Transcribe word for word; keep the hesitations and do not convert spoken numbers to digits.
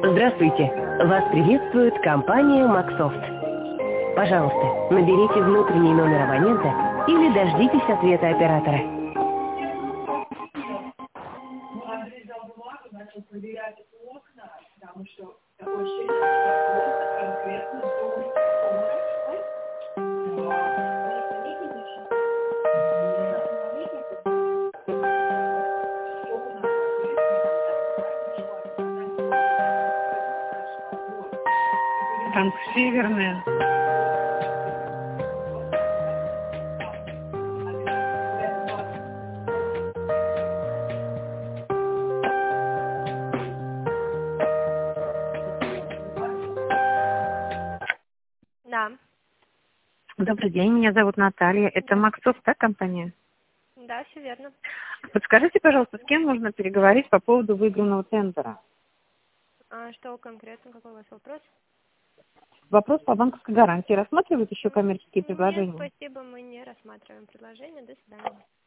Здравствуйте! Вас приветствует компания Максофт. Пожалуйста, наберите внутренний номер абонента или дождитесь ответа оператора. Танк северная. Да. Добрый день, меня зовут Наталья. Это Максофт, да, компания? Да, все верно. Подскажите, пожалуйста, с кем можно переговорить по поводу выигранного тендера? А что конкретно, какой у вас вопрос? Вопрос по банковской гарантии. Рассматривают еще коммерческие Нет, предложения? спасибо, мы не рассматриваем предложение. До свидания.